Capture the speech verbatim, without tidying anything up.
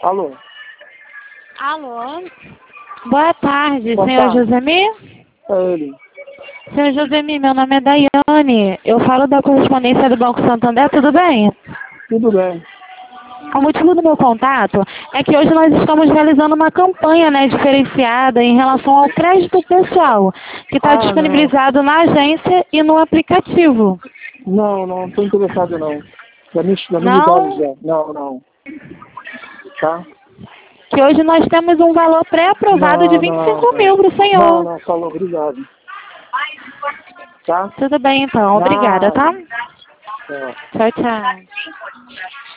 Alô? Alô? Boa tarde, Boa senhor tarde. Josemir? É ele. Senhor Josemir, meu nome é Daiane. Eu falo da correspondência do Banco Santander, tudo bem? Tudo bem. O motivo do meu contato é que hoje nós estamos realizando uma campanha, né, diferenciada em relação ao crédito pessoal, que está Ah, não. disponibilizado na agência e no aplicativo. Não, não estou interessado não. Da minha, da minha idade Não? já. Não, não. Tá? Que hoje nós temos um valor pré-aprovado de Não, vinte e não, cinco não. mil para o Não, senhor. não, falou, obrigado. Tá? Tudo bem, então. Obrigada, Nada. tá? Tchau. Tchau, tchau.